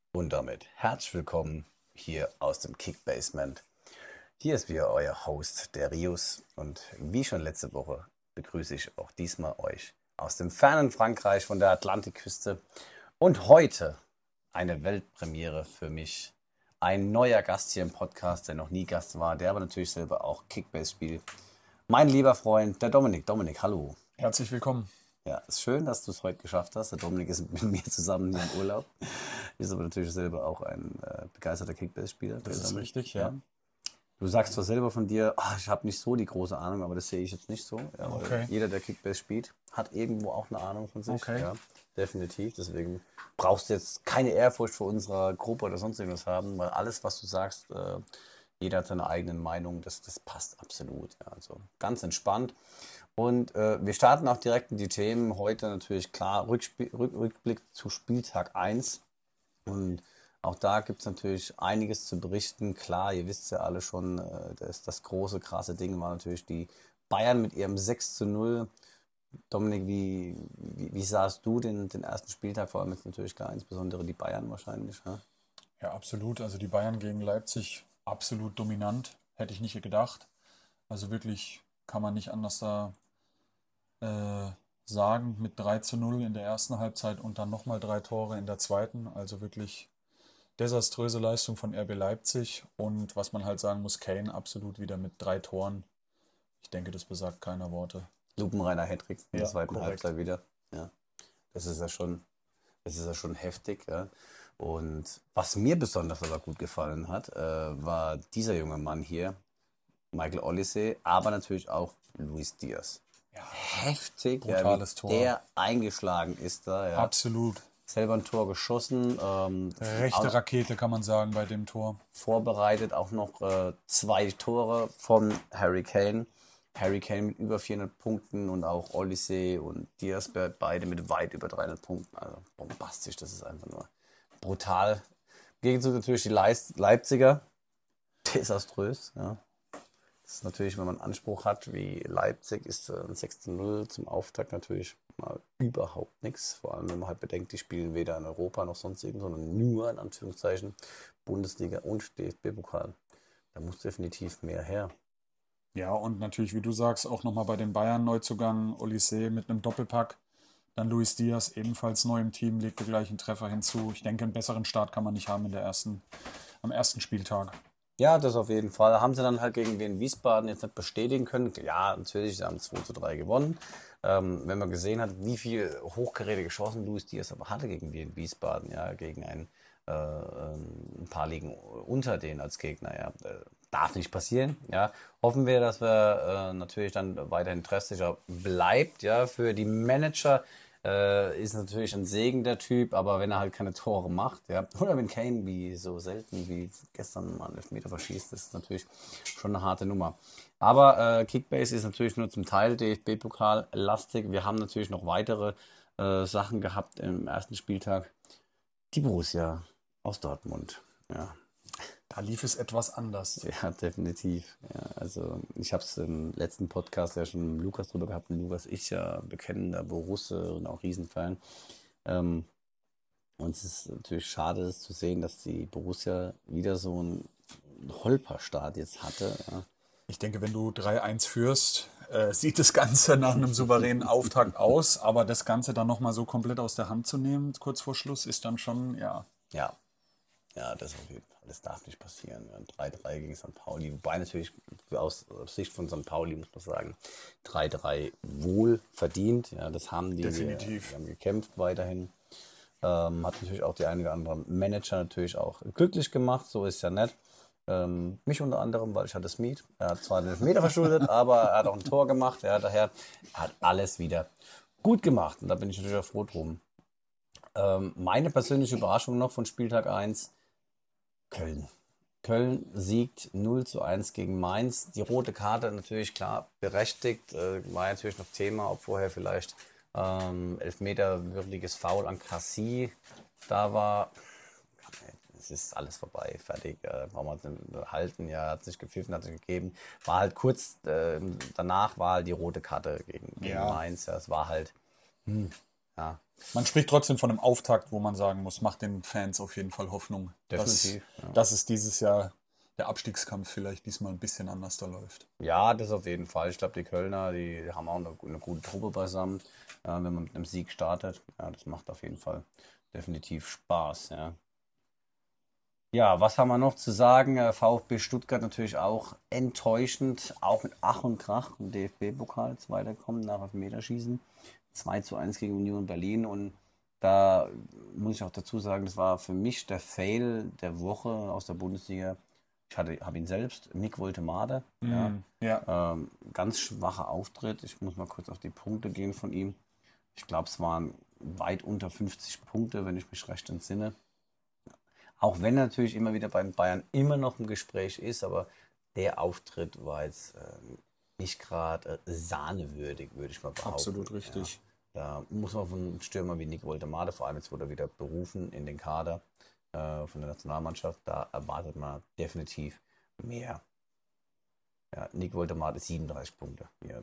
Und damit herzlich willkommen hier aus dem Kick-Basement. Hier ist wieder euer Host, der Rius. Und wie schon letzte Woche begrüße ich auch diesmal euch aus dem fernen Frankreich von der Atlantikküste. Und heute eine Weltpremiere für mich. Ein neuer Gast hier im Podcast, der noch nie Gast war, der aber natürlich selber auch Kickbase spielt. Mein lieber Freund, der Dominik. Dominik, hallo. Herzlich willkommen. Ja, ist schön, dass du es heute geschafft hast. Der Dominik ist mit mir zusammen hier im Urlaub. Ist aber natürlich selber auch ein begeisterter Kickbase-Spieler. Das ist richtig, ja. Du sagst zwar selber von dir, ich habe nicht so die große Ahnung, aber das sehe ich jetzt nicht so. Ja, Okay. jeder, der Kickbase spielt, hat irgendwo auch eine Ahnung von sich. Okay. Ja, definitiv. Deswegen brauchst du jetzt keine Ehrfurcht vor unserer Gruppe oder sonst irgendwas haben, weil alles, was du sagst, jeder hat seine eigenen Meinungen. Das passt absolut. Ja, also ganz entspannt. Und wir starten auch direkt in die Themen. Heute natürlich klar Rückblick zu Spieltag 1. Und auch da gibt es natürlich einiges zu berichten. Klar, ihr wisst ja alle schon, das große, krasse Ding war natürlich die Bayern mit ihrem 6:0. Dominik, wie sahst du den ersten Spieltag? Vor allem jetzt natürlich klar, insbesondere die Bayern wahrscheinlich. Ja? Ja, absolut. Also die Bayern gegen Leipzig absolut dominant. Hätte ich nicht gedacht. Also wirklich kann man nicht anders da sagen. Mit 3:0 in der ersten Halbzeit und dann nochmal 3 Tore in der zweiten. Also wirklich desaströse Leistung von RB Leipzig. Und was man halt sagen muss, Kane absolut wieder mit 3 Toren. Ich denke, das besagt keiner Worte. Lupenreiner Hattrick in der Ja, zweiten korrekt. Halbzeit wieder. Ja, das ist ja schon heftig. Ja. Und was mir besonders aber gut gefallen hat, war dieser junge Mann hier, Michael Olise, aber natürlich auch Luis Diaz. Ja, Heftig, ja, wie brutales Tor. der eingeschlagen ist da. Ja. Absolut. Selber ein Tor geschossen, Rechte Rakete kann man sagen bei dem Tor. vorbereitet auch noch 2 Tore von Harry Kane. Harry Kane mit über 400 Punkten und auch Olise und Diaz beide mit weit über 300 Punkten. Also bombastisch, das ist einfach nur brutal. Im Gegenzug natürlich die Leipziger. Desaströs. Ja. Das ist natürlich, wenn man einen Anspruch hat wie Leipzig, ist ein 6:0 zum Auftakt natürlich mal überhaupt nichts. Vor allem, wenn man halt bedenkt, die spielen weder in Europa noch sonst irgendwo, sondern nur in Anführungszeichen Bundesliga und DFB-Pokal. Da muss definitiv mehr her. Ja, und natürlich, wie du sagst, auch nochmal bei den Bayern Neuzugang Olise mit einem Doppelpack. Dann Luis Diaz ebenfalls neu im Team, legte gleich einen Treffer hinzu. Ich denke, einen besseren Start kann man nicht haben am ersten Spieltag. Ja, das auf jeden Fall. Haben sie dann halt gegen Wien Wiesbaden jetzt nicht bestätigen können. Ja, natürlich, sie haben 2:3 gewonnen. Wenn man gesehen hat, wie viel hochkarätige Chancen Luis Diaz aber hatte gegen Wien Wiesbaden, ja, gegen ein paar Ligen unter denen als Gegner, ja, darf nicht passieren, ja. Hoffen wir, dass wir natürlich dann weiterhin treffsicher bleibt, ja, für die Manager. Ist natürlich ein Segen der Typ, aber wenn er halt keine Tore macht, ja, oder wenn Kane wie so selten wie gestern mal einen Elfmeter verschießt, das ist natürlich schon eine harte Nummer. Aber Kickbase ist natürlich nur zum Teil DFB-Pokal lastig. Wir haben natürlich noch weitere Sachen gehabt im ersten Spieltag. Die Borussia aus Dortmund, ja. Da lief es etwas anders. Ja, definitiv. Ja, also ich habe es im letzten Podcast ja schon mit Lukas drüber gehabt. Und Lukas ist ja bekennender Borusse und auch Riesenfan. Ähm, und es ist natürlich schade, das zu sehen, dass die Borussia wieder so einen Holperstart jetzt hatte. Ja. Ich denke, wenn du 3:1 führst, sieht das Ganze nach einem souveränen Auftakt aus. Aber das Ganze dann nochmal so komplett aus der Hand zu nehmen, kurz vor Schluss, ist dann schon, ja, Ja, ja, das auf jeden Fall. Das darf nicht passieren. Ja. 3:3 gegen St. Pauli. Wobei natürlich aus Sicht von St. Pauli muss man sagen, 3:3 wohl verdient. Ja, das haben die. Definitiv. Die haben gekämpft weiterhin. Hat natürlich auch die eine oder andere Manager natürlich auch glücklich gemacht. So ist ja nett. Mich unter anderem, weil ich hatte Smith. Er hat zwar den Elfmeter verschuldet, aber er hat auch ein Tor gemacht. Ja, daher hat alles wieder gut gemacht. Und da bin ich natürlich auch froh drum. Meine persönliche Überraschung noch von Spieltag 1, Köln. Köln siegt 0:1 gegen Mainz. Die rote Karte natürlich klar berechtigt. War natürlich noch Thema, ob vorher vielleicht elfmeterwürdiges Foul an Cassie da war. Es ist alles vorbei, fertig. Brauchen wir uns halten. Ja, hat sich gepfiffen, hat sich gegeben. War halt kurz danach war halt die rote Karte gegen Ja. Mainz. Ja, es war halt. Ja, Man spricht trotzdem von einem Auftakt, wo man sagen muss, macht den Fans auf jeden Fall Hoffnung, definitiv. dass es dieses Jahr der Abstiegskampf vielleicht diesmal ein bisschen anders da läuft. Ja, das auf jeden Fall. Ich glaube, die Kölner, die haben auch eine gute Truppe beisammen, wenn man mit einem Sieg startet. Ja, das macht auf jeden Fall definitiv Spaß. Ja, ja, was haben wir noch zu sagen? VfB Stuttgart natürlich auch enttäuschend, auch mit Ach und Krach im DFB-Pokal weiterkommen nach Elfmeterschießen. 2:1 gegen Union Berlin und da muss ich auch dazu sagen, das war für mich der Fail der Woche aus der Bundesliga. Habe ihn selbst, Nick Woltemade, ja, Ja, ganz schwacher Auftritt. Ich muss mal kurz auf die Punkte gehen von ihm. Ich glaube, es waren weit unter 50 Punkte, wenn ich mich recht entsinne. Auch wenn er natürlich immer wieder bei den Bayern immer noch im Gespräch ist, aber der Auftritt war jetzt nicht gerade sahnewürdig, würde ich mal behaupten. absolut richtig. Da muss man von einem Stürmer wie Nick Woltemade, vor allem jetzt wurde er wieder berufen in den Kader von der Nationalmannschaft, da erwartet man definitiv mehr. Ja, Nick Woltemade 37 Punkte. Ja,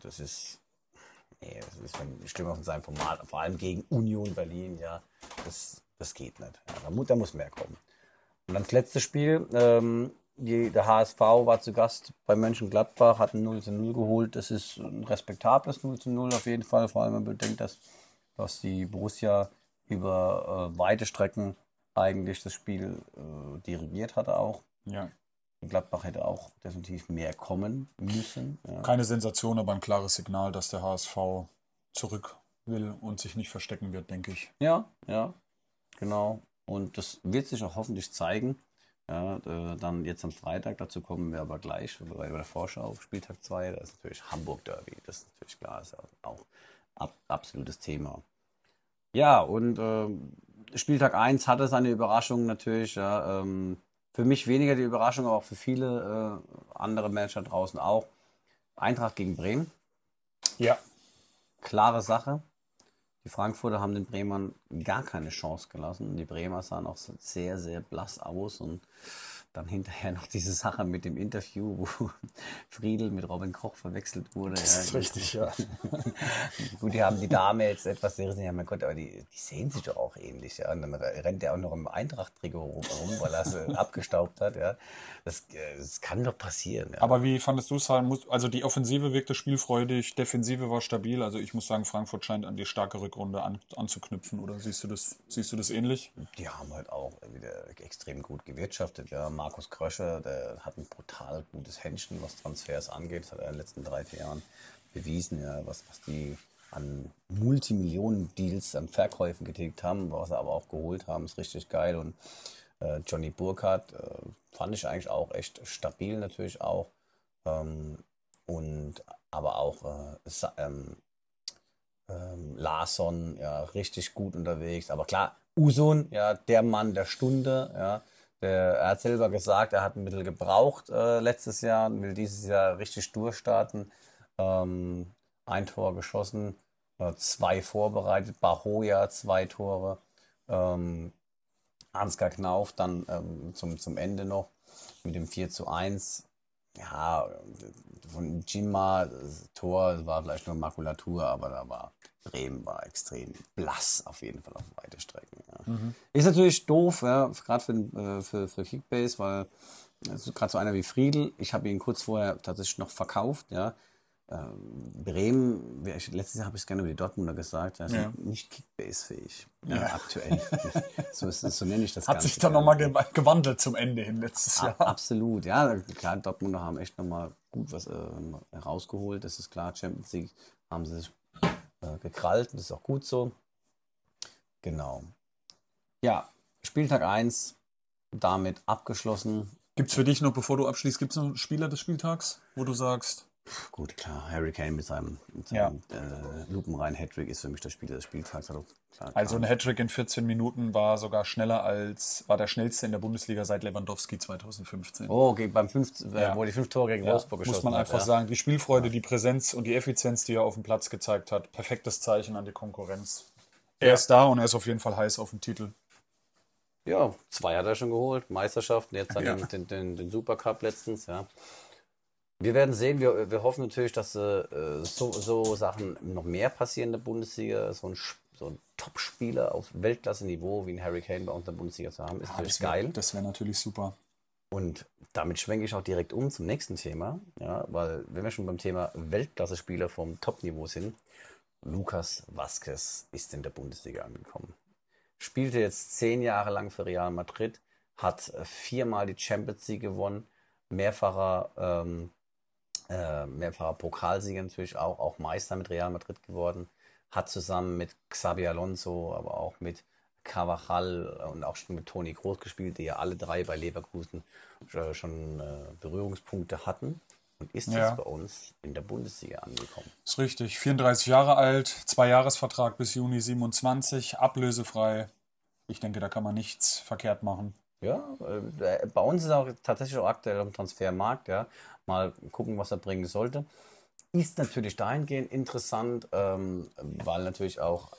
das ist ein Stürmer von seinem Format, vor allem gegen Union Berlin, ja, das geht nicht. Ja, da muss mehr kommen. Und dann das letzte Spiel, der HSV war zu Gast bei Mönchengladbach, hat ein 0:0 geholt. Das ist ein respektables 0:0 auf jeden Fall, vor allem wenn man bedenkt, dass die Borussia über weite Strecken eigentlich das Spiel dirigiert hatte auch. Ja. Gladbach hätte auch definitiv mehr kommen müssen. Ja. Keine Sensation, aber ein klares Signal, dass der HSV zurück will und sich nicht verstecken wird, denke ich. Ja, genau. Und das wird sich auch hoffentlich zeigen. Ja, dann jetzt am Freitag, dazu kommen wir aber gleich bei der Vorschau auf Spieltag 2. Da ist natürlich Hamburg Derby, das ist natürlich klar, ist auch absolutes Thema. Ja, und Spieltag 1 hatte seine Überraschung natürlich. Ja, für mich weniger die Überraschung, aber auch für viele andere Manager draußen auch. Eintracht gegen Bremen. Ja. Klare Sache. Die Frankfurter haben den Bremern gar keine Chance gelassen. Die Bremer sahen auch sehr, sehr blass aus. Und dann hinterher noch diese Sache mit dem Interview, wo Friedl mit Robin Koch verwechselt wurde. Das ist richtig, ja. Gut, die haben die Dame jetzt etwas sehr, ja, mein Gott, aber die sehen sich doch auch ähnlich. Ja. Und dann rennt er auch noch im Eintracht-Trikot rum, weil er es abgestaubt hat. Ja. Das kann doch passieren. Ja. Aber wie fandest du es halt? Also die Offensive wirkte spielfreudig, Defensive war stabil. Also ich muss sagen, Frankfurt scheint an die starke Rückrunde anzuknüpfen. Oder siehst du das ähnlich? Die haben halt auch wieder extrem gut gewirtschaftet. Ja. Markus Krösche, der hat ein brutal gutes Händchen, was Transfers angeht. Das hat er in den letzten 3-4 Jahren bewiesen, ja, was die an Multimillionen-Deals, an Verkäufen getätigt haben, was sie aber auch geholt haben, ist richtig geil. Und Johnny Burkhardt fand ich eigentlich auch echt stabil natürlich auch. Und aber auch Larsson, ja, richtig gut unterwegs. Aber klar, Usun, ja, der Mann der Stunde, ja. Er hat selber gesagt, er hat ein bisschen gebraucht letztes Jahr und will dieses Jahr richtig durchstarten. Ein Tor geschossen, 2 vorbereitet, Bahoja 2 Tore, Ansgar Knauf dann zum Ende noch mit dem 4:1. Ja, von Jinma, das Tor war vielleicht nur Makulatur, aber da war Bremen war extrem blass auf jeden Fall auf weite Strecken. Ja. Ist natürlich doof, ja, gerade für Kickbase, weil gerade so einer wie Friedl, ich habe ihn kurz vorher tatsächlich noch verkauft, ja. Bremen, letztes Jahr habe ich es gerne über die Dortmunder gesagt, ja, sind nicht Kickbase-fähig. Ja, aktuell. So nenne ich das Hat Ganze. sich dann nochmal gewandelt zum Ende hin letztes Jahr. Absolut, ja. Klar, Dortmunder haben echt nochmal gut was rausgeholt. Das ist klar, Champions League haben sie sich gekrallt. Das ist auch gut so. Genau. Ja, Spieltag 1 damit abgeschlossen. Gibt es für dich noch, bevor du abschließt, gibt es noch einen Spieler des Spieltags, wo du sagst... Gut, klar, Harry Kane mit seinem lupenreinen Hattrick ist für mich das Spieler des Spieltags. Also ein Hattrick in 14 Minuten war sogar war der schnellste in der Bundesliga seit Lewandowski 2015. Oh, okay, wo die 5 Tore gegen Wolfsburg geschossen hat. Muss man einfach sagen, die Spielfreude, die Präsenz und die Effizienz, die er auf dem Platz gezeigt hat, perfektes Zeichen an die Konkurrenz. Er ist da und er ist auf jeden Fall heiß auf den Titel. Ja, 2 hat er schon geholt, Meisterschaften, jetzt dann den Supercup letztens, ja. Wir werden sehen, wir hoffen natürlich, dass so Sachen noch mehr passieren in der Bundesliga, so so einen Top-Spieler auf Weltklasse-Niveau wie ein Harry Kane bei uns in der Bundesliga zu haben, ist natürlich geil. Das wäre natürlich super. Und damit schwenke ich auch direkt um zum nächsten Thema, ja, weil wenn wir schon beim Thema Weltklasse-Spieler vom Top-Niveau sind, Lucas Vázquez ist in der Bundesliga angekommen. Spielte jetzt 10 Jahre lang für Real Madrid, hat 4-mal die Champions League gewonnen, mehrfacher Pokalsieger natürlich auch Meister mit Real Madrid geworden, hat zusammen mit Xabi Alonso, aber auch mit Carvajal und auch schon mit Toni Kroos gespielt, die ja alle drei bei Leverkusen schon Berührungspunkte hatten und ist jetzt bei uns in der Bundesliga angekommen. Ist richtig, 34 Jahre alt, 2-Jahres-Vertrag bis Juni 27, ablösefrei. Ich denke, da kann man nichts verkehrt machen. Ja, bei uns ist auch tatsächlich auch aktuell am Transfermarkt, ja. Mal gucken, was er bringen sollte. Ist natürlich dahingehend interessant, weil natürlich auch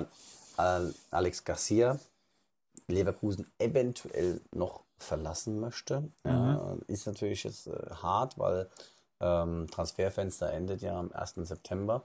Alex Garcia Leverkusen eventuell noch verlassen möchte. Ja, ist natürlich jetzt hart, weil Transferfenster endet ja am 1. September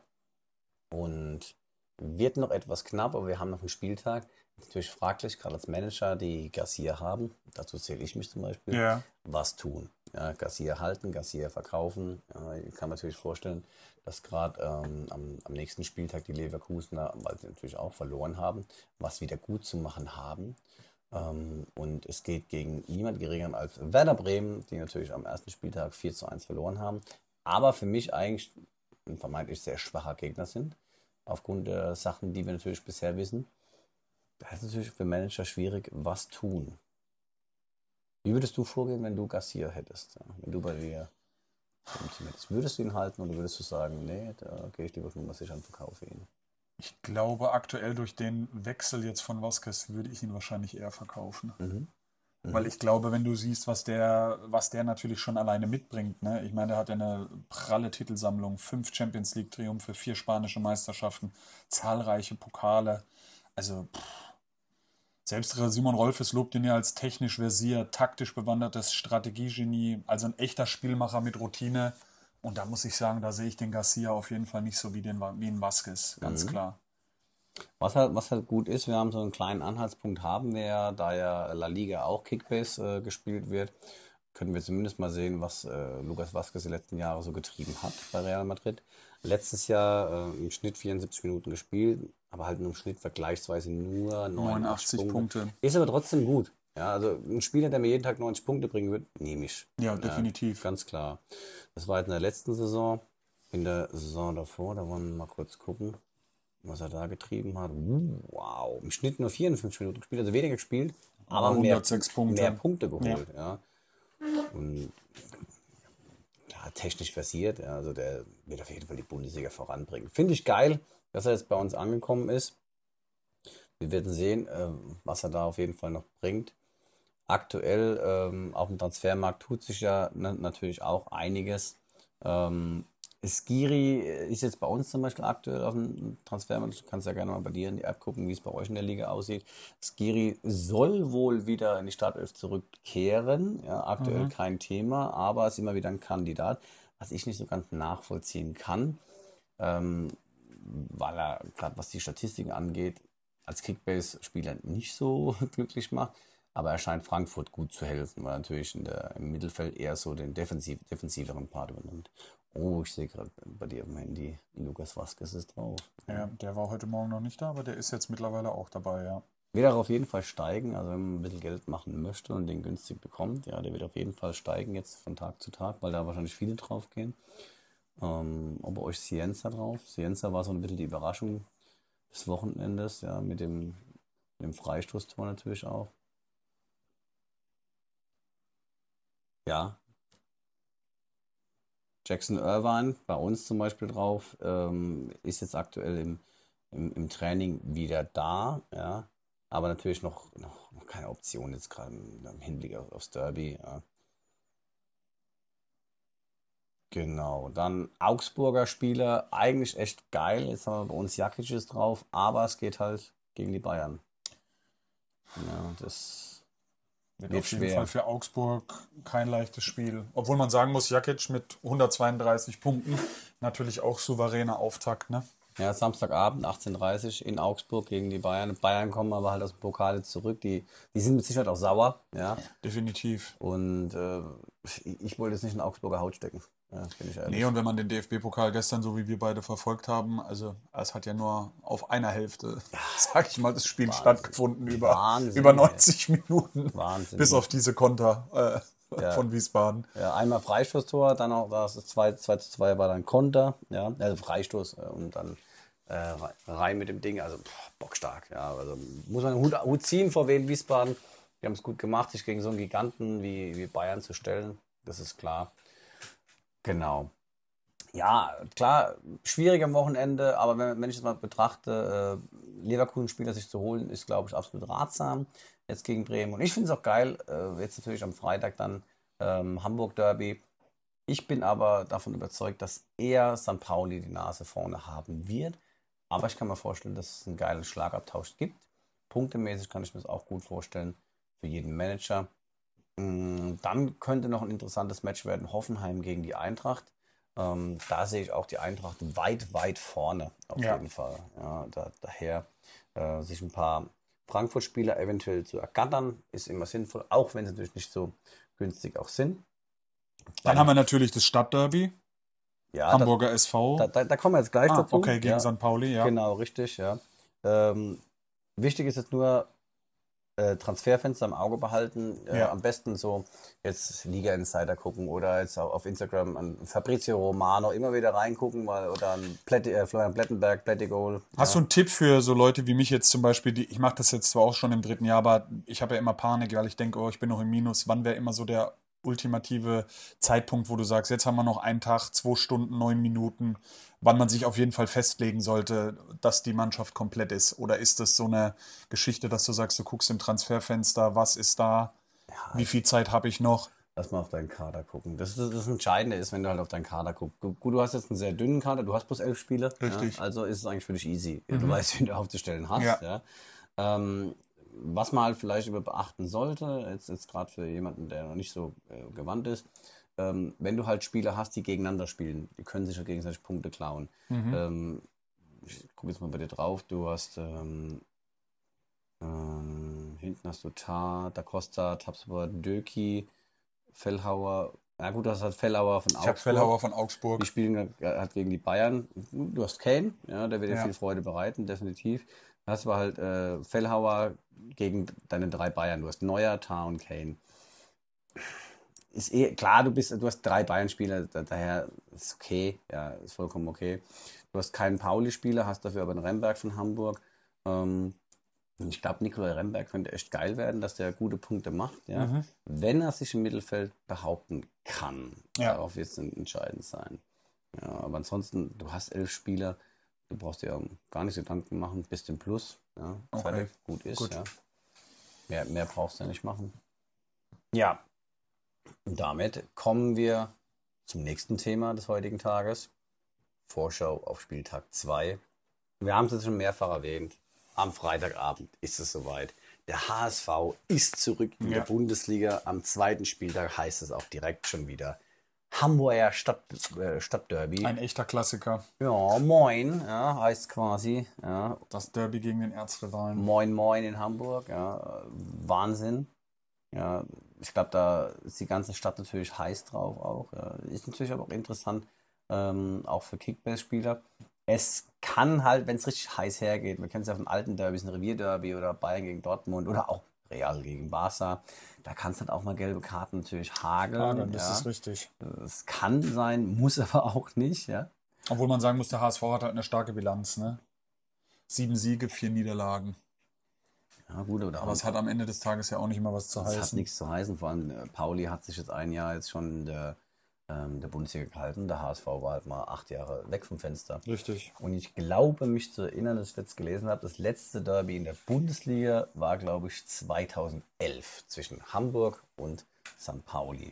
und wird noch etwas knapp, aber wir haben noch einen Spieltag. Natürlich fraglich, gerade als Manager, die Garcia haben, dazu zähle ich mich zum Beispiel, was tun. Ja, Garcia halten, Garcia verkaufen. Ja, ich kann mir natürlich vorstellen, dass gerade am nächsten Spieltag die Leverkusener, weil sie natürlich auch verloren haben, was wieder gut zu machen haben. Und es geht gegen niemand geringeren als Werder Bremen, die natürlich am ersten Spieltag 4-1 verloren haben. Aber für mich eigentlich ein vermeintlich sehr schwacher Gegner sind, aufgrund der Sachen, die wir natürlich bisher wissen. Da ist natürlich für Manager schwierig, was tun. Wie würdest du vorgehen, wenn du Garcia hättest? Ja, wenn du bei dir im Team hättest? Würdest du ihn halten oder würdest du sagen, nee, da gehe ich lieber schon mal sicher und verkaufe ihn? Ich glaube, aktuell durch den Wechsel jetzt von Vázquez würde ich ihn wahrscheinlich eher verkaufen. Weil ich glaube, wenn du siehst, was der natürlich schon alleine mitbringt, ne? Ich meine, der hat ja eine pralle Titelsammlung, 5 Champions League Triumphe, 4 spanische Meisterschaften, zahlreiche Pokale. Also, selbst Simon Rolfes lobt ihn ja als technisch versiert, taktisch bewandertes Strategiegenie, also ein echter Spielmacher mit Routine. Und da muss ich sagen, da sehe ich den Garcia auf jeden Fall nicht so wie einen Vázquez, ganz klar. Was halt gut ist, wir haben so einen kleinen Anhaltspunkt, haben wir ja, da ja La Liga auch Kickbase gespielt wird, können wir zumindest mal sehen, was Lucas Vázquez die letzten Jahre so getrieben hat bei Real Madrid. Letztes Jahr im Schnitt 74 Minuten gespielt, aber halt im Schnitt vergleichsweise nur 89 Punkte. Ist aber trotzdem gut. Ja, also ein Spieler, der mir jeden Tag 90 Punkte bringen wird, nehme ich. Ja, definitiv. Ganz klar. Das war jetzt in der letzten Saison. In der Saison davor, da wollen wir mal kurz gucken, was er da getrieben hat. Wow, im Schnitt nur 54 Minuten gespielt, also weniger gespielt, aber 106 mehr Punkte geholt. Ja. Und ja, technisch versiert, ja, also der wird auf jeden Fall die Bundesliga voranbringen. Finde ich geil, dass er jetzt bei uns angekommen ist. Wir werden sehen, was er da auf jeden Fall noch bringt. Aktuell auf dem Transfermarkt tut sich ja natürlich auch einiges. Skiri ist jetzt bei uns zum Beispiel aktuell auf dem Transfermarkt. Du kannst ja gerne mal bei dir in die App gucken, wie es bei euch in der Liga aussieht. Skiri soll wohl wieder in die Startelf zurückkehren. Ja, aktuell kein Thema, aber ist immer wieder ein Kandidat, was ich nicht so ganz nachvollziehen kann, weil er, gerade was die Statistiken angeht, als Kickbase-Spieler nicht so glücklich macht. Aber er scheint Frankfurt gut zu helfen, weil er natürlich im Mittelfeld eher so den defensiveren Part übernimmt. Oh, ich sehe gerade bei dir auf dem Handy, Lucas Vázquez ist drauf. Ja, der war heute Morgen noch nicht da, aber der ist jetzt mittlerweile auch dabei, ja. Wird auch auf jeden Fall steigen, also wenn man ein bisschen Geld machen möchte und den günstig bekommt, ja, der wird auf jeden Fall steigen jetzt von Tag zu Tag, weil da wahrscheinlich viele drauf gehen. Ob euch Cienza drauf? Cienza war so ein bisschen die Überraschung des Wochenendes, ja, mit dem Freistoßtor natürlich auch. Ja. Jackson Irvine, bei uns zum Beispiel drauf, ist jetzt aktuell im Training wieder da, ja, aber natürlich noch keine Option jetzt gerade im Hinblick aufs Derby. Ja. Genau, dann Augsburger Spieler, eigentlich echt geil. Jetzt haben wir bei uns Jakic ist drauf, aber es geht halt gegen die Bayern. Ja, das wird auf jeden Fall für Augsburg kein leichtes Spiel. Obwohl man sagen muss, Jakic mit 132 Punkten natürlich auch souveräner Auftakt, ne? Ja, Samstagabend, 18:30 in Augsburg gegen die Bayern. Bayern kommen aber halt aus dem Pokal jetzt zurück. Die sind mit Sicherheit auch sauer, ja. Definitiv. Und ich wollte jetzt nicht in Augsburger Haut stecken. Ja, bin ich Nee, ehrlich. und wenn man den DFB-Pokal gestern, so wie wir beide verfolgt haben, also es hat ja nur auf einer Hälfte, sag ich mal, das Spiel Wahnsinn. stattgefunden über Wahnsinn, 90 Minuten. Wahnsinn. Bis auf diese Konter Ja. von Wiesbaden. Ja, einmal Freistoßtor, dann auch das 2:2 war dann Konter, ja, also Freistoß und dann rein mit dem Ding, also bockstark, ja, also muss man einen Hut ziehen vor Wien Wiesbaden. Die haben es gut gemacht, sich gegen so einen Giganten wie Bayern zu stellen, das ist klar. Genau. Ja, klar, schwierig am Wochenende, aber wenn ich das mal betrachte, Leverkusen-Spieler sich zu holen, ist, glaube ich, absolut ratsam jetzt gegen Bremen. Und ich finde es auch geil, jetzt natürlich am Freitag dann Hamburg-Derby. Ich bin aber davon überzeugt, dass eher St. Pauli die Nase vorne haben wird. Aber ich kann mir vorstellen, dass es einen geilen Schlagabtausch gibt. Punktemäßig kann ich mir das auch gut vorstellen für jeden Manager. Dann könnte noch ein interessantes Match werden, Hoffenheim gegen die Eintracht. Da sehe ich auch die Eintracht weit, weit vorne auf jeden Fall. Ja, daher sich ein paar Frankfurt-Spieler eventuell zu ergattern, ist immer sinnvoll, auch wenn sie natürlich nicht so günstig auch sind. Dann haben wir natürlich das Stadtderby. Ja, Hamburger SV. Da kommen wir jetzt gleich dazu. Okay, gegen St. Pauli, ja. Genau, richtig, ja. Wichtig ist jetzt nur, Transferfenster im Auge behalten. Am besten so jetzt Liga Insider gucken oder jetzt auch auf Instagram an Fabrizio Romano immer wieder reingucken, oder an Florian Plettenberg, Plettigol. Hast du einen Tipp für so Leute wie mich jetzt zum Beispiel, ich mache das jetzt zwar auch schon im 3. Jahr, aber ich habe ja immer Panik, weil ich denke, oh, ich bin noch im Minus. Wann wäre immer so der ultimative Zeitpunkt, wo du sagst, jetzt haben wir noch einen Tag, 2 Stunden, 9 Minuten, wann man sich auf jeden Fall festlegen sollte, dass die Mannschaft komplett ist? Oder ist das so eine Geschichte, dass du sagst, du guckst im Transferfenster, was ist da, wie viel Zeit habe ich noch? Lass mal auf deinen Kader gucken. Das Entscheidende ist, wenn du halt auf deinen Kader guckst. Gut, du hast jetzt einen sehr dünnen Kader, du hast bloß 11 Spiele. Richtig. Ja? Also ist es eigentlich für dich easy. Du weißt, wen du aufzustellen hast. Ja. Ja? Was man halt vielleicht über beachten sollte, jetzt gerade für jemanden, der noch nicht so gewandt ist, wenn du halt Spieler hast, die gegeneinander spielen, die können sich ja gegenseitig Punkte klauen. Ich gucke jetzt mal bei dir drauf, du hast hinten hast du Da Costa, Tabsoba, Döki, Fellhauer. Ja gut, das hat Fellhauer von Augsburg. Ich habe Fellhauer von Augsburg. Die spielen halt gegen die Bayern. Du hast Kane, ja, der wird dir viel Freude bereiten, definitiv. Du hast aber halt Fellhauer gegen deine 3 Bayern. Du hast Neuer, Tah und Kane. Ist klar, du hast 3 Bayern-Spieler, daher ist okay, ja, ist vollkommen okay. Du hast keinen Pauli-Spieler, hast dafür aber einen Remberg von Hamburg. Ich glaube, Nikolai Remberg könnte echt geil werden, dass der gute Punkte macht, ja. Wenn er sich im Mittelfeld behaupten kann. Ja. Darauf wird es entscheidend sein. Ja, aber ansonsten, du hast 11 Spieler, du brauchst dir gar nicht so Gedanken machen, bist im Plus, ja, fertig, gut ist, Gut. ja. Mehr brauchst du nicht machen. Ja, und damit kommen wir zum nächsten Thema des heutigen Tages. Vorschau auf Spieltag 2. Wir haben es jetzt schon mehrfach erwähnt. Am Freitagabend ist es soweit. Der HSV ist zurück in der Bundesliga. Am 2. Spieltag heißt es auch direkt schon wieder Hamburger Stadtderby. Ein echter Klassiker. Ja, moin, ja, heißt quasi. Ja. Das Derby gegen den Erzrivalen. Moin, moin in Hamburg. Ja. Wahnsinn. Ja, ich glaube, da ist die ganze Stadt natürlich heiß drauf auch. Ja. Ist natürlich aber auch interessant, auch für Kickbase-Spieler. Es kann halt, wenn es richtig heiß hergeht, wir kennen es ja von alten Derbys, ein Revierderby oder Bayern gegen Dortmund oder auch Real gegen Barca, da kann es halt auch mal gelbe Karten natürlich hageln. Das ist richtig. Es kann sein, muss aber auch nicht, ja. Obwohl man sagen muss, der HSV hat halt eine starke Bilanz, ne? 7 Siege, 4 Niederlagen. Ja, gut, aber es hat am Ende des Tages ja auch nicht immer was zu heißen. Es hat nichts zu heißen, vor allem Pauli hat sich jetzt ein Jahr jetzt schon in der Bundesliga gehalten. Der HSV war halt mal 8 Jahre weg vom Fenster. Richtig. Und ich glaube, mich zu erinnern, dass ich jetzt gelesen habe, das letzte Derby in der Bundesliga war, glaube ich, 2011 zwischen Hamburg und St. Pauli.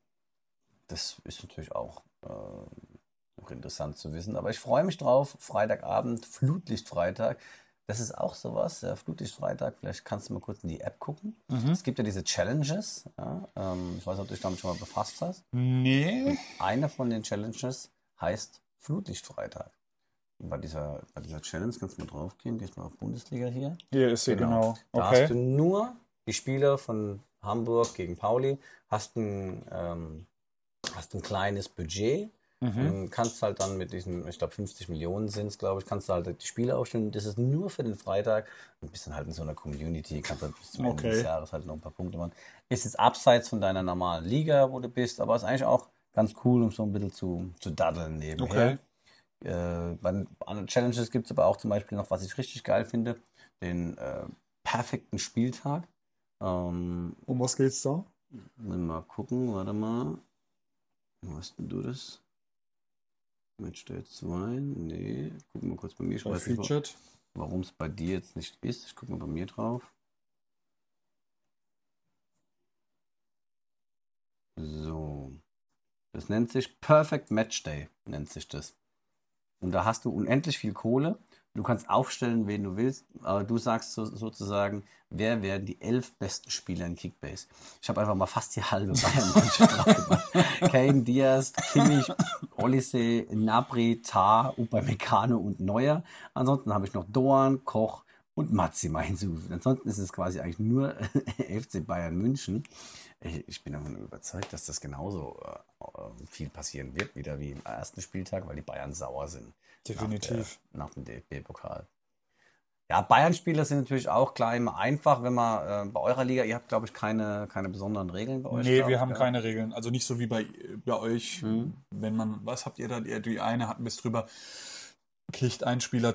Das ist natürlich auch interessant zu wissen. Aber ich freue mich drauf. Freitagabend, Flutlichtfreitag. Das ist auch sowas, ja, Flutlichtfreitag. Vielleicht kannst du mal kurz in die App gucken. Es gibt ja diese Challenges. Ja, ich weiß nicht, ob du dich damit schon mal befasst hast. Nee. Und eine von den Challenges heißt Flutlichtfreitag. bei dieser Challenge, kannst du mal draufgehen, gehst mal auf Bundesliga hier. Hier ist sie, genau. Da Okay. hast du nur die Spieler von Hamburg gegen Pauli, hast ein kleines Budget. Kannst halt dann mit diesen, ich glaube 50 Millionen sind es, glaube ich, kannst du halt die Spiele aufstellen. Das ist nur für den Freitag. Ein bisschen halt in so einer Community, kannst halt bis zum Ende des Jahres halt noch ein paar Punkte machen. Ist jetzt abseits von deiner normalen Liga, wo du bist, aber ist eigentlich auch ganz cool, um so ein bisschen zu daddeln nebenher. Bei den anderen Challenges gibt es aber auch zum Beispiel noch, was ich richtig geil finde, den perfekten Spieltag. Um was geht's da? Mal gucken, warte mal. Wo hast denn du das? Matchday 2? Nee, guck mal kurz bei mir. Ich weiß nicht, warum es bei dir jetzt nicht ist. Ich guck mal bei mir drauf. So. Das nennt sich Perfect Matchday, nennt sich das. Und da hast du unendlich viel Kohle. Du kannst aufstellen, wen du willst, aber du sagst sozusagen, wer wären die 11 besten Spieler in Kickbase. Ich habe einfach mal fast die halbe Bayern-Mannschaft drauf gemacht. Kane, Diaz, Kimmich, Olise, Gnabry, Tah, Upamecano und Neuer. Ansonsten habe ich noch Doan, Koch und Maxima hinzugefügt. Ansonsten ist es quasi eigentlich nur FC Bayern München. Ich bin davon überzeugt, dass das genauso viel passieren wird, wieder wie im ersten Spieltag, weil die Bayern sauer sind. Definitiv. Nach dem DFB-Pokal. Ja, Bayern-Spieler sind natürlich auch klar immer einfach, wenn man bei eurer Liga, ihr habt, glaube ich, keine besonderen Regeln bei euch. Nee, wir haben keine Regeln. Also nicht so wie bei euch, wenn man, was habt ihr da? Die eine hat ein bisschen drüber, kriegt ein Spieler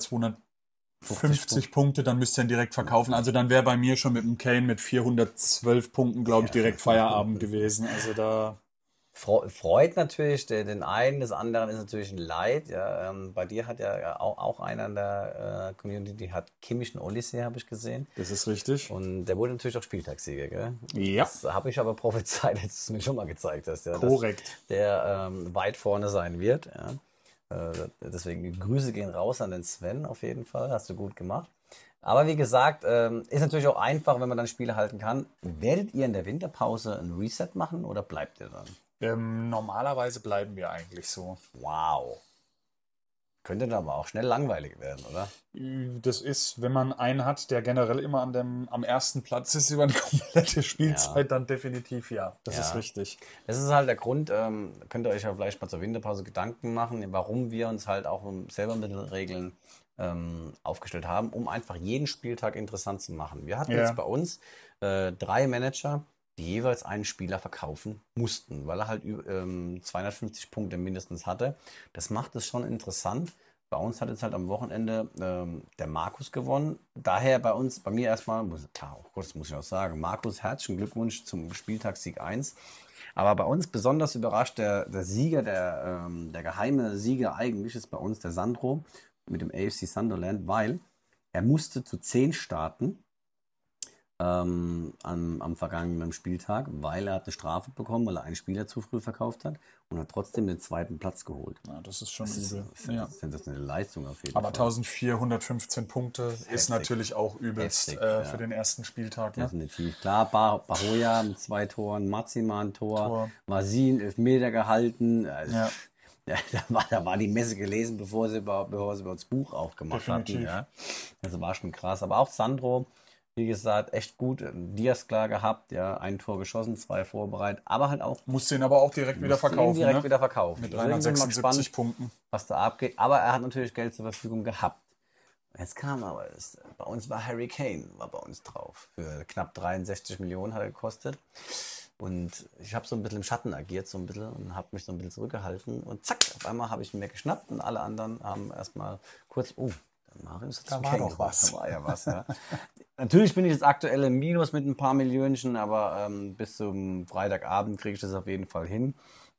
250 Punkte, dann müsst ihr ihn direkt verkaufen. Also dann wäre bei mir schon mit dem Kane mit 412 Punkten, glaube ich, direkt Feierabend gewesen. Also da... Freut natürlich den einen, des anderen ist natürlich ein Leid. Ja, bei dir hat ja auch einer in der Community, die hat Kimmich und Olise, habe ich gesehen. Das ist richtig. Und der wurde natürlich auch Spieltagssieger, gell? Ja. Das habe ich aber prophezeit, als du es mir schon mal gezeigt hast. Ja, korrekt. Dass der weit vorne sein wird. Ja. Deswegen Grüße gehen raus an den Sven auf jeden Fall. Hast du gut gemacht. Aber wie gesagt, ist natürlich auch einfach, wenn man dann Spiele halten kann. Werdet ihr in der Winterpause ein Reset machen oder bleibt ihr dann? Normalerweise bleiben wir eigentlich so. Wow. Könnte dann aber auch schnell langweilig werden, oder? Das ist, wenn man einen hat, der generell immer am ersten Platz ist über eine komplette Spielzeit, dann definitiv ja. Das ist richtig. Das ist halt der Grund, könnt ihr euch ja vielleicht mal zur Winterpause Gedanken machen, warum wir uns halt auch selber mit den Regeln aufgestellt haben, um einfach jeden Spieltag interessant zu machen. Wir hatten jetzt bei uns 3 Manager, die jeweils einen Spieler verkaufen mussten, weil er halt 250 Punkte mindestens hatte. Das macht es schon interessant. Bei uns hat jetzt halt am Wochenende der Markus gewonnen. Daher bei mir erstmal, klar, das muss ich auch sagen, Markus, herzlichen Glückwunsch zum Spieltagssieg 1. Aber bei uns besonders überrascht der Sieger, der geheime Sieger eigentlich ist bei uns der Sandro mit dem AFC Sunderland, weil er musste zu 10 starten. Am vergangenen Spieltag, weil er hat eine Strafe bekommen, weil er einen Spieler zu früh verkauft hat und hat trotzdem den 2. Platz geholt. Ja, das ist schon übel. Das ist eine Leistung auf jeden Fall. Aber 1415 Punkte ist natürlich auch übelst für den ersten Spieltag. Ne? Definitiv. Klar, Bahoya mit 2 Toren, Maxima ein Tor. Masin 11 Meter gehalten. Also, da war die Messe gelesen, bevor sie über das Buch aufgemacht hatten. Ja. Also war schon krass. Aber auch Sandro, wie gesagt, echt gut. Diaz klar gehabt, ja, ein Tor geschossen, 2 vorbereitet, aber halt auch. Musste ihn aber auch direkt wieder verkaufen. Wieder verkaufen. Mit 376 Punkten. Was da abgeht. Aber er hat natürlich Geld zur Verfügung gehabt. Jetzt kam aber, bei uns war Harry Kane, war bei uns drauf. Für knapp 63 Millionen hat er gekostet. Und ich habe so ein bisschen im Schatten agiert, so ein bisschen, und habe mich so ein bisschen zurückgehalten. Und zack, auf einmal habe ich ihn mir geschnappt und alle anderen haben erstmal kurz, Marius, da war doch was. Da war ja was, ja. Natürlich bin ich jetzt aktuell im Minus mit ein paar Millionchen, aber bis zum Freitagabend kriege ich das auf jeden Fall hin.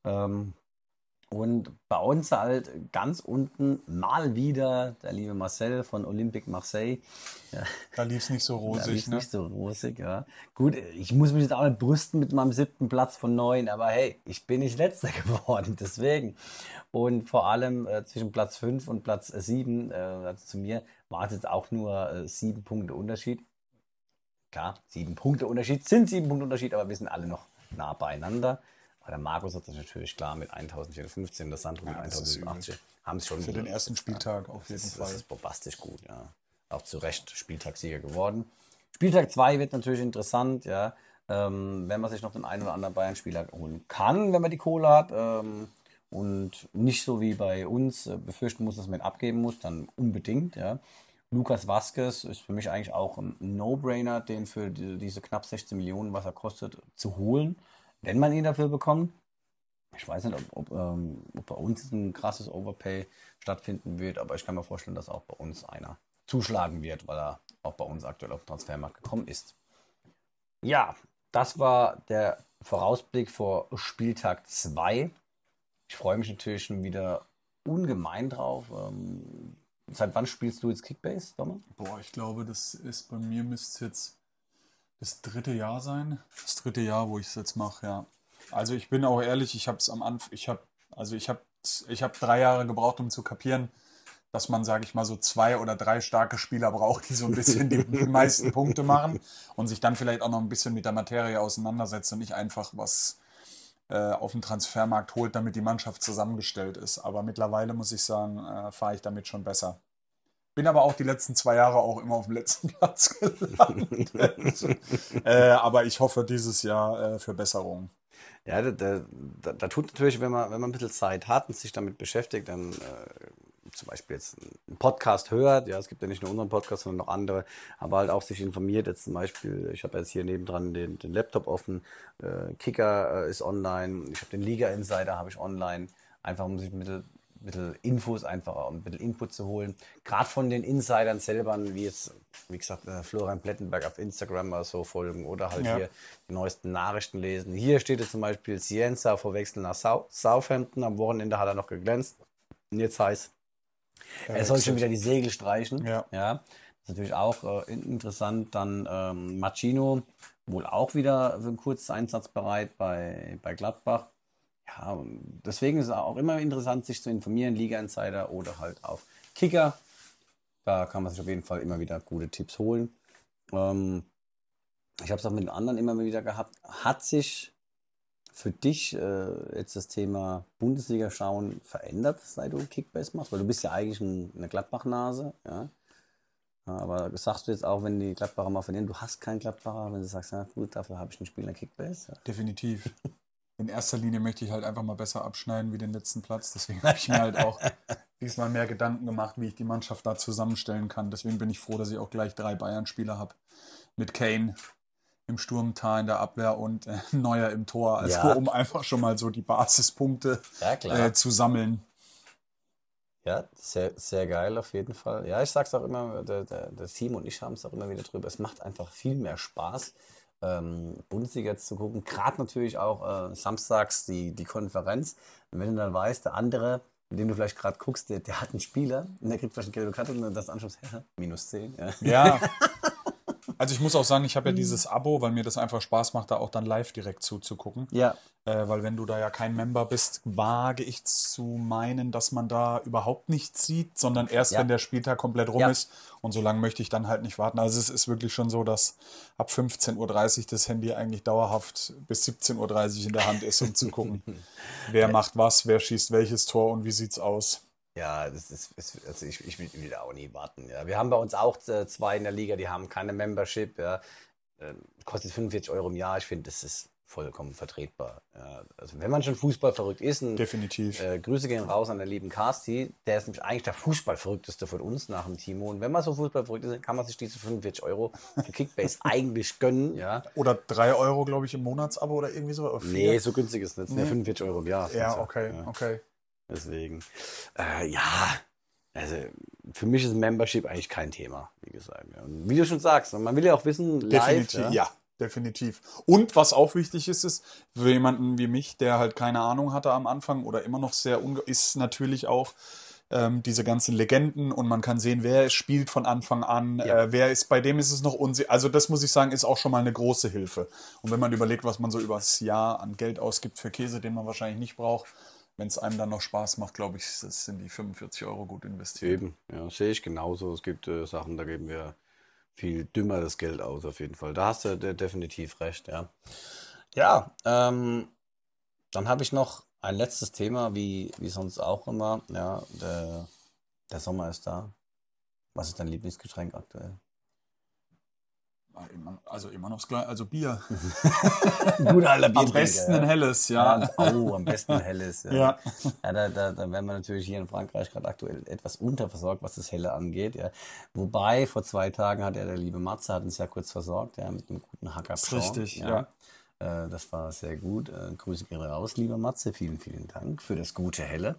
Und bei uns halt ganz unten mal wieder der liebe Marcel von Olympique Marseille. Ja. Da lief es nicht so rosig, ne? Nicht so rosig, ja. Gut, ich muss mich jetzt auch nicht brüsten mit meinem 7. Platz von 9, aber hey, ich bin nicht Letzter geworden, deswegen. Und vor allem zwischen Platz 5 und Platz 7, also zu mir, war es jetzt auch nur 7 Punkte Unterschied. Klar, 7 Punkte Unterschied sind 7 Punkte Unterschied, aber wir sind alle noch nah beieinander. der Markus hat sich natürlich klar mit 1415, das Sandro mit Ja, das ist 1080, haben es schon Für den ersten Spieltag auf jeden das Fall. ist bombastisch gut, ja. Auch zu Recht Spieltagssieger geworden. Spieltag 2 wird natürlich interessant, ja. Wenn man sich noch den einen oder anderen Bayern-Spieler holen kann, wenn man die Kohle hat. Und nicht so wie bei uns befürchten muss, dass man ihn abgeben muss, dann unbedingt, ja. Lucas Vazquez ist für mich eigentlich auch ein No-Brainer, den für diese knapp 16 Millionen, was er kostet, zu holen, wenn man ihn dafür bekommt. Ich weiß nicht, ob bei uns ein krasses Overpay stattfinden wird, aber ich kann mir vorstellen, dass auch bei uns einer zuschlagen wird, weil er auch bei uns aktuell auf den Transfermarkt gekommen ist. Ja, das war der Vorausblick vor Spieltag 2. Ich freue mich natürlich schon wieder ungemein drauf. Seit wann spielst du jetzt Kickbase, Domme? Boah, ich glaube, das ist bei mir müsste jetzt das 3. Jahr sein. Das 3. Jahr, wo ich es jetzt mache, ja. Also ich bin auch ehrlich, ich habe es am Anfang, ich habe 3 Jahre gebraucht, um zu kapieren, dass man, sage ich mal, so 2 oder 3 starke Spieler braucht, die so ein bisschen die meisten Punkte machen und sich dann vielleicht auch noch ein bisschen mit der Materie auseinandersetzt und nicht einfach was auf dem Transfermarkt holt, damit die Mannschaft zusammengestellt ist. Aber mittlerweile muss ich sagen, fahre ich damit schon besser. Bin aber auch die letzten 2 Jahre auch immer auf dem letzten Platz gelandet. Aber ich hoffe dieses Jahr für Besserungen. Ja, da tut natürlich, wenn man ein bisschen Zeit hat und sich damit beschäftigt, dann zum Beispiel jetzt einen Podcast hört, ja, es gibt ja nicht nur unseren Podcast, sondern noch andere, aber halt auch sich informiert, jetzt zum Beispiel, ich habe jetzt hier nebendran den Laptop offen, Kicker ist online, ich habe den Liga Insider, habe ich online, einfach um sich ein bisschen Infos, einfach um ein bisschen Input zu holen, gerade von den Insidern selber, wie jetzt, wie gesagt, Florian Plettenberg auf Instagram oder so folgen oder halt hier die neuesten Nachrichten lesen. Hier steht jetzt zum Beispiel Cienza vor Wechsel nach Southampton, am Wochenende hat er noch geglänzt und jetzt heißt er soll schon wieder die Segel streichen. Ja. Das ist natürlich auch interessant. Dann Machino, wohl auch wieder für einen kurzen Einsatz bereit bei Gladbach. Ja, und deswegen ist es auch immer interessant, sich zu informieren, Liga Insider oder halt auf Kicker. Da kann man sich auf jeden Fall immer wieder gute Tipps holen. Ich habe es auch mit den anderen immer wieder gehabt. Hat sich für dich jetzt das Thema Bundesliga schauen verändert, seit du Kickbase machst? Weil du bist ja eigentlich eine Gladbach-Nase, ja. Aber sagst du jetzt auch, wenn die Gladbacher mal verlieren, du hast keinen Gladbacher, wenn du sagst, na gut, dafür habe ich einen Spieler Kickbase? Ja. Definitiv. In erster Linie möchte ich halt einfach mal besser abschneiden wie den letzten Platz. Deswegen habe ich mir halt auch diesmal mehr Gedanken gemacht, wie ich die Mannschaft da zusammenstellen kann. Deswegen bin ich froh, dass ich auch gleich 3 Bayern-Spieler habe. Mit Kane im Sturm, Tah in der Abwehr und Neuer im Tor. Also um einfach schon mal so die Basispunkte zu sammeln. Ja, sehr, sehr geil auf jeden Fall. Ja, ich sag's auch immer, der Team und ich haben es auch immer wieder drüber. Es macht einfach viel mehr Spaß, Bundesliga zu gucken. Gerade natürlich auch samstags die Konferenz. Und wenn du dann weißt, der andere, mit dem du vielleicht gerade guckst, der hat einen Spieler und der kriegt vielleicht eine gelbe Karte und dann das anschaust, -10. Ja. Also ich muss auch sagen, ich habe ja dieses Abo, weil mir das einfach Spaß macht, da auch dann live direkt zuzugucken. Ja. Weil wenn du da ja kein Member bist, wage ich zu meinen, dass man da überhaupt nichts sieht, sondern erst, wenn der Spieltag komplett rum ist. Und so lange möchte ich dann halt nicht warten. Also es ist wirklich schon so, dass ab 15:30 Uhr das Handy eigentlich dauerhaft bis 17:30 Uhr in der Hand ist, um zu gucken, wer macht was, wer schießt welches Tor und wie sieht's aus. Ja, also ich will da auch nie warten. Ja. Wir haben bei uns auch 2 in der Liga, die haben keine Membership. Ja. Kostet 45 Euro im Jahr. Ich finde, das ist vollkommen vertretbar. Ja. Also wenn man schon Fußball verrückt ist, definitiv. Grüße gehen raus an der lieben Kasti. Der ist nämlich eigentlich der Fußballverrückteste von uns nach dem Timo. Und wenn man so Fußballverrückt ist, kann man sich diese 45 Euro für Kickbase eigentlich gönnen. Ja. Oder 3 Euro, glaube ich, im Monatsabo oder irgendwie so. Oder 4. Nee, so günstig ist es nicht. 45 Euro im Jahr. Ja, okay. Deswegen, also für mich ist Membership eigentlich kein Thema, wie gesagt. Ja. Und wie du schon sagst, man will ja auch wissen, live. Definitiv, ja, definitiv. Und was auch wichtig ist für jemanden wie mich, der halt keine Ahnung hatte am Anfang oder immer noch sehr ist natürlich auch diese ganzen Legenden und man kann sehen, wer spielt von Anfang an, wer ist, bei dem ist es noch unsicher. Also das muss ich sagen, ist auch schon mal eine große Hilfe. Und wenn man überlegt, was man so übers Jahr an Geld ausgibt für Käse, den man wahrscheinlich nicht braucht, wenn es einem dann noch Spaß macht, glaube ich, sind die 45 Euro gut investiert. Eben, ja, sehe ich genauso. Es gibt Sachen, da geben wir viel dümmer das Geld aus, auf jeden Fall. Da hast du definitiv recht, ja. Ja, Dann habe ich noch ein letztes Thema, wie sonst auch immer. Ja, der Sommer ist da. Was ist dein Lieblingsgetränk aktuell? Also immer noch das Gleiche, also Bier. Guter alter Am Biertrinker. besten ein helles, ja. Am besten ein helles. Ja. Ja. Ja, da werden wir natürlich hier in Frankreich gerade aktuell etwas unterversorgt, was das Helle angeht. Ja. Wobei, vor 2 Tagen hat ja der liebe Matze, hat uns ja kurz versorgt, ja, mit einem guten Hacker. Ist richtig, ja. Das war sehr gut. Grüße gehen raus, lieber Matze. Vielen, vielen Dank für das gute Helle.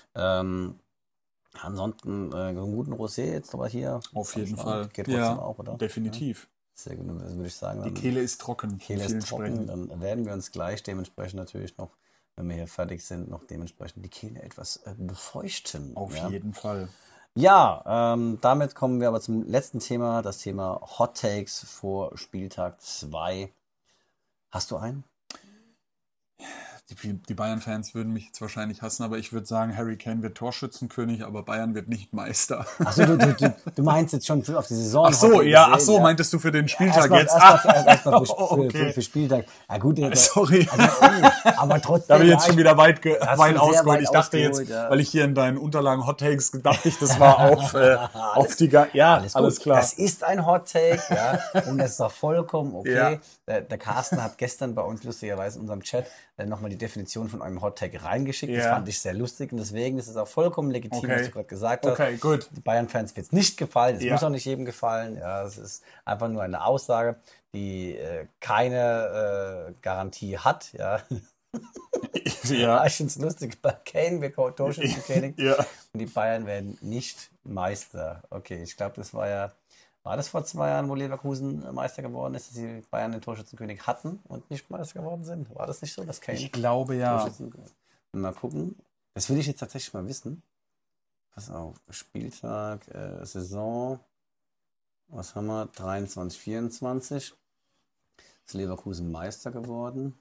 Ansonsten einen guten Rosé jetzt aber hier. Auf jeden Fall. Geht trotzdem auch, oder? Definitiv. Sehr gut, dann würde ich sagen. Die Kehle ist trocken. Kehle ist trocken, dann werden wir uns gleich dementsprechend natürlich noch, wenn wir hier fertig sind, noch dementsprechend die Kehle etwas befeuchten. Auf jeden Fall. Ja, damit kommen wir aber zum letzten Thema, das Thema Hot Takes vor Spieltag 2. Hast du einen? Die Bayern-Fans würden mich jetzt wahrscheinlich hassen, aber ich würde sagen, Harry Kane wird Torschützenkönig, aber Bayern wird nicht Meister. Achso, du meinst jetzt schon auf die Saison. Ach so, ja, ach so, meintest du für den Spieltag jetzt? Erstmal für Spieltag. Ja gut, sorry. Aber trotzdem. Da habe ich jetzt schon wieder weit ausgeholt. Ich dachte ausgeholt, jetzt, ja. weil ich hier in deinen Unterlagen Hot Takes dachte ich, das war auf die... Ja, alles klar. Das ist ein Hot Take, ja, und das ist auch vollkommen okay. Ja. Der Carsten hat gestern bei uns lustigerweise in unserem Chat nochmal die Definition von einem Hot Take reingeschickt. Das fand ich sehr lustig und deswegen ist es auch vollkommen legitim, was du gerade gesagt hast. Okay, gut. Die Bayern-Fans wird es nicht gefallen, es muss auch nicht jedem gefallen. Ja, es ist einfach nur eine Aussage, die keine Garantie hat. Ja. Ja. Ich finde es lustig, bei Kane wird Torschützenkönig und die Bayern werden nicht Meister. Okay, ich glaube, das war das vor 2 Jahren, wo Leverkusen Meister geworden ist, dass die Bayern den Torschützenkönig hatten und nicht Meister geworden sind? War das nicht so, dass Kane? Ich glaube, ja. Mal gucken. Das will ich jetzt tatsächlich mal wissen. Pass auf, Spieltag, Saison, was haben wir? 23, 24. Ist Leverkusen Meister geworden.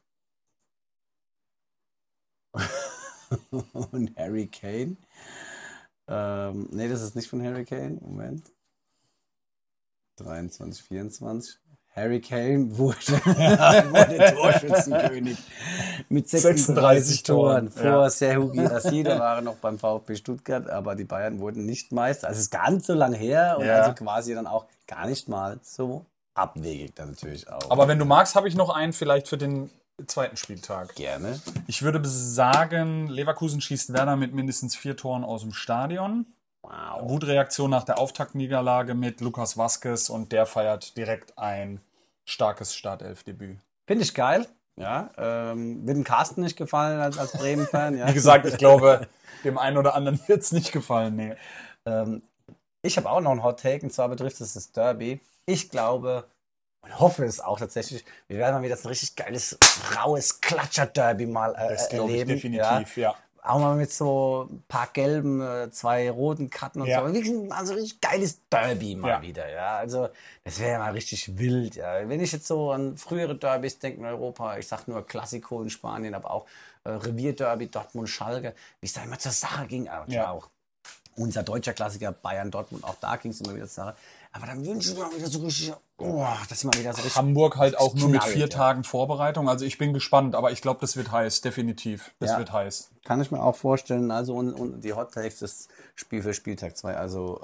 Und Harry Kane. Nee, das ist nicht von Harry Kane. Moment. 23, 24. Harry Kane wurde Torschützenkönig mit 36 Toren. Vor Serhugi Asida waren noch beim VfB Stuttgart, aber die Bayern wurden nicht Meister. Also es ist ganz so lang her und also quasi dann auch gar nicht mal so abwegig dann natürlich auch. Aber wenn du magst, habe ich noch einen vielleicht für den 2. Spieltag. Gerne. Ich würde sagen, Leverkusen schießt Werder mit mindestens 4 Toren aus dem Stadion. Wow. Wutreaktion nach der Auftaktniederlage mit Lucas Vazquez und der feiert direkt ein starkes Startelfdebüt. Finde ich geil. Ja, wird dem Carsten nicht gefallen als Bremen-Fan. Ja. Wie gesagt, ich glaube, dem einen oder anderen wird es nicht gefallen. Nee. Ich habe auch noch einen Hot Take und zwar betrifft es das Derby. Ich glaube und hoffe es auch tatsächlich, wir werden mal wieder so ein richtig geiles, raues Klatscher-Derby mal das glaube ich erleben. definitiv, ja. Auch mal mit so ein paar gelben, 2 roten Karten und so. Wirklich, also richtig geiles Derby mal wieder, ja. Also, das wäre ja mal richtig wild, ja. Wenn ich jetzt so an frühere Derbys denke in Europa, ich sag nur Classico in Spanien, aber auch Revierderby, Dortmund, Schalke, wie es da immer zur Sache ging, aber auch unser deutscher Klassiker Bayern, Dortmund, auch da ging es immer wieder zur Sache. Aber dann wünsche ich mir mal wieder so richtig, das mal wieder so richtig. Hamburg halt auch nur mit 4 Tagen Vorbereitung. Also ich bin gespannt, aber ich glaube, das wird heiß, definitiv. Das wird heiß. Kann ich mir auch vorstellen. Also und die Hot Takes, das Spiel für Spieltag 2. Also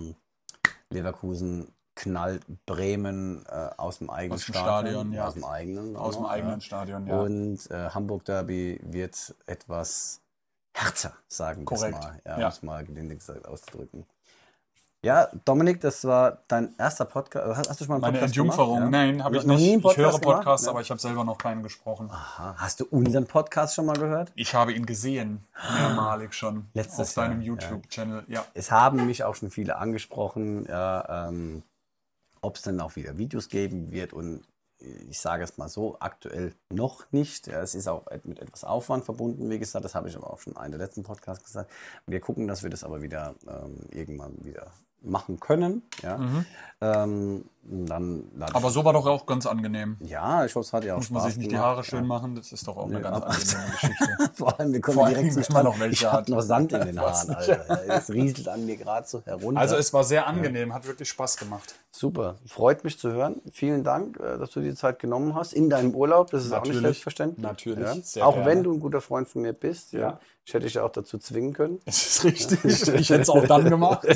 Leverkusen knallt Bremen aus dem eigenen Stadion. Ja. Aus dem eigenen Stadion, ja. Und Hamburg Derby wird etwas härter, sagen wir es mal. Ja, um es mal gelinde gesagt auszudrücken. Ja, Dominik, das war dein erster Podcast. Hast du schon mal einen Meine Podcast Entjungferung? gemacht? Nein, habe ich Noch nicht. nie einen Ich höre Podcast Podcasts, gemacht? aber ich habe selber noch keinen gesprochen. Aha. Hast du unseren Podcast schon mal gehört? Ich habe ihn gesehen, mehrmalig schon. Letztes auf deinem Jahr, YouTube-Channel. Ja. Es haben mich auch schon viele angesprochen, ob es denn auch wieder Videos geben wird. Und ich sage es mal so, aktuell noch nicht. Ja, es ist auch mit etwas Aufwand verbunden, wie gesagt. Das habe ich aber auch schon in einem der letzten Podcasts gesagt. Wir gucken, dass wir das aber wieder irgendwann wieder machen können. Ja. Und dann Aber so war doch auch ganz angenehm. ja, ich hoffe, es hat ja auch Muss man Spaß sich nicht die gemacht. Haare schön machen, das ist doch auch eine ganz angenehme Geschichte. Vor allem, wir kommen Vor direkt allem, zum wenn man Strand. noch welche Ich habe hat. noch Sand in den Was Haaren, nicht. Alter. Es rieselt an mir gerade so herunter. Also es war sehr angenehm, hat wirklich Spaß gemacht. Super, freut mich zu hören. Vielen Dank, dass du dir die Zeit genommen hast in deinem Urlaub. Das ist auch nicht Natürlich, selbstverständlich. natürlich, sehr Auch gerne. wenn du ein guter Freund von mir bist. Ja. Ja. Ich hätte dich ja auch dazu zwingen können. Das ist richtig. Ich hätte es auch dann gemacht.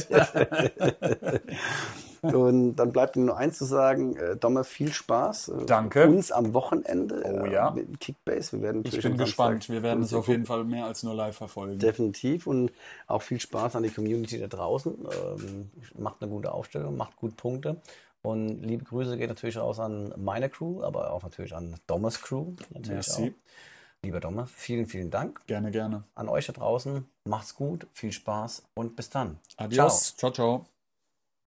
Und dann bleibt mir nur eins zu sagen, Dommer, viel Spaß. Danke. Uns am Wochenende Oh ja. mit Kickbase. Wir werden Ich natürlich bin am gespannt. Samstag Wir werden es uns auf jeden Fall mehr als nur live verfolgen. definitiv und auch viel Spaß an die Community da draußen. Macht eine gute Aufstellung, macht gut Punkte. Und liebe Grüße gehen natürlich raus an meine Crew, aber auch natürlich an Dommers Crew. Natürlich Merci. auch. Lieber Dommer, vielen, vielen Dank. Gerne, gerne. An euch da draußen. Macht's gut, viel Spaß und bis dann. Adios. Ciao, ciao.